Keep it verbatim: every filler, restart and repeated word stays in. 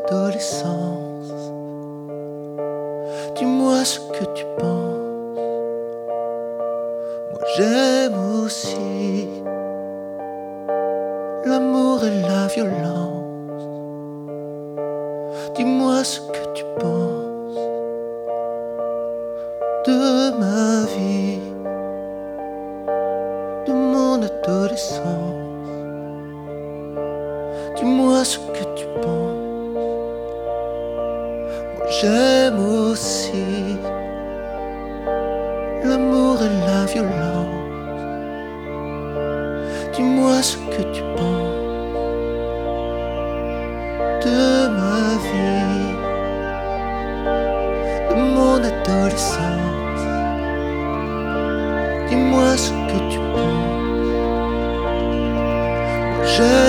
adolescence. Dis-moi ce que tu penses. Moi j'aime aussi l'amour et la violence. Dis-moi ce que tu penses de ma vie, de mon adolescence. Dis-moi ce que tu penses. Moi j'aime aussi l'amour et la violence. Dis-moi ce que tu penses de ma vie, de mon adolescence. Dis-moi ce que tu penses. Moi j'aime